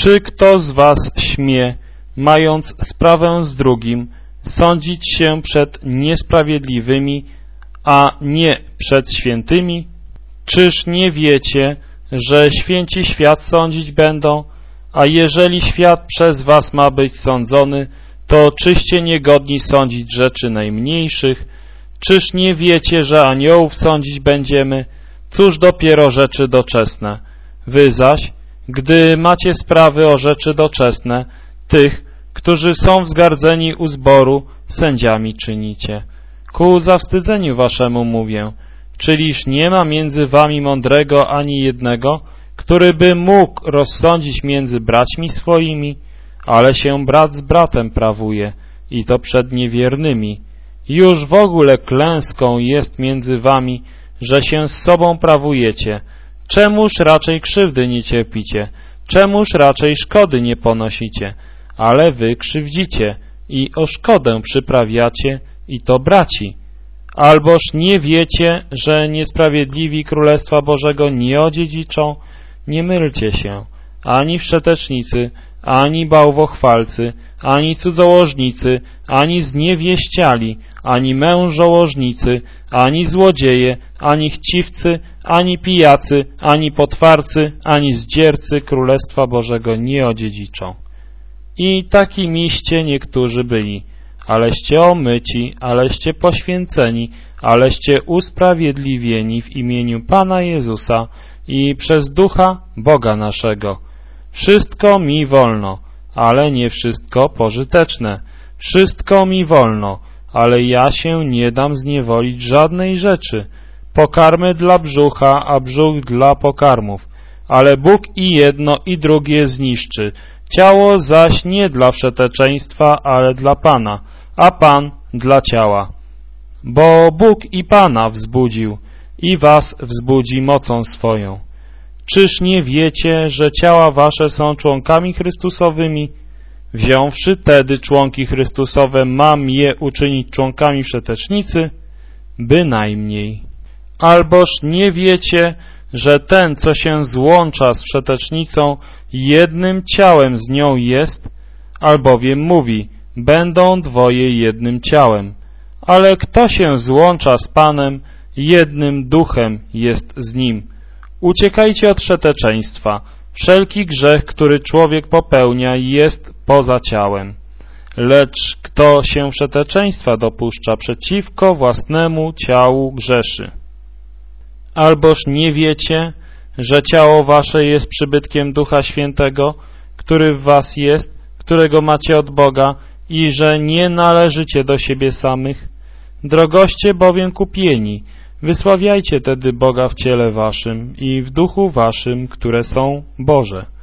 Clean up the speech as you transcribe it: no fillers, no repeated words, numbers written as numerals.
Czy kto z was śmie, mając sprawę z drugim, sądzić się przed niesprawiedliwymi, a nie przed świętymi? Czyż nie wiecie, że święci świat sądzić będą? A jeżeli świat przez was ma być sądzony, to czyście niegodni sądzić rzeczy najmniejszych? Czyż nie wiecie, że aniołów sądzić będziemy? Cóż dopiero rzeczy doczesne. Wy zaś, gdy macie sprawy o rzeczy doczesne, tych, którzy są wzgardzeni u zboru, sędziami czynicie. Ku zawstydzeniu waszemu mówię, czyliż nie ma między wami mądrego ani jednego, który by mógł rozsądzić między braćmi swoimi, ale się brat z bratem prawuje, i to przed niewiernymi. Już w ogóle klęską jest między wami, że się z sobą prawujecie. Czemuż raczej krzywdy nie cierpicie? Czemuż raczej szkody nie ponosicie? Ale wy krzywdzicie i o szkodę przyprawiacie, i to braci. Alboż nie wiecie, że niesprawiedliwi Królestwa Bożego nie odziedziczą? Nie mylcie się, ani wszetecznicy, ani bałwochwalcy, ani cudzołożnicy, ani zniewieściali, ani mężołożnicy, ani złodzieje, ani chciwcy, ani pijacy, ani potwarcy, ani zdziercy Królestwa Bożego nie odziedziczą. I takimiście niektórzy byli, aleście omyci, aleście poświęceni, aleście usprawiedliwieni w imieniu Pana Jezusa i przez Ducha Boga naszego. Wszystko mi wolno, ale nie wszystko pożyteczne. Wszystko mi wolno, ale ja się nie dam zniewolić żadnej rzeczy. Pokarmy dla brzucha, a brzuch dla pokarmów. Ale Bóg i jedno i drugie zniszczy. Ciało zaś nie dla wszeteczeństwa, ale dla Pana, a Pan dla ciała. Bo Bóg i Pana wzbudził i was wzbudzi mocą swoją. Czyż nie wiecie, że ciała wasze są członkami Chrystusowymi? Wziąwszy tedy członki Chrystusowe, mam je uczynić członkami wszetecznicy? Bynajmniej. Alboż nie wiecie, że ten, co się złącza z wszetecznicą, jednym ciałem z nią jest? Albowiem mówi, będą dwoje jednym ciałem. Ale kto się złącza z Panem, jednym duchem jest z Nim. Uciekajcie od wszeteczeństwa. Wszelki grzech, który człowiek popełnia, jest poza ciałem. Lecz kto się wszeteczeństwa dopuszcza, przeciwko własnemu ciału grzeszy. Alboż nie wiecie, że ciało wasze jest przybytkiem Ducha Świętego, który w was jest, którego macie od Boga, i że nie należycie do siebie samych? Drogoście bowiem kupieni, wysławiajcie tedy Boga w ciele waszym i w duchu waszym, które są Boże.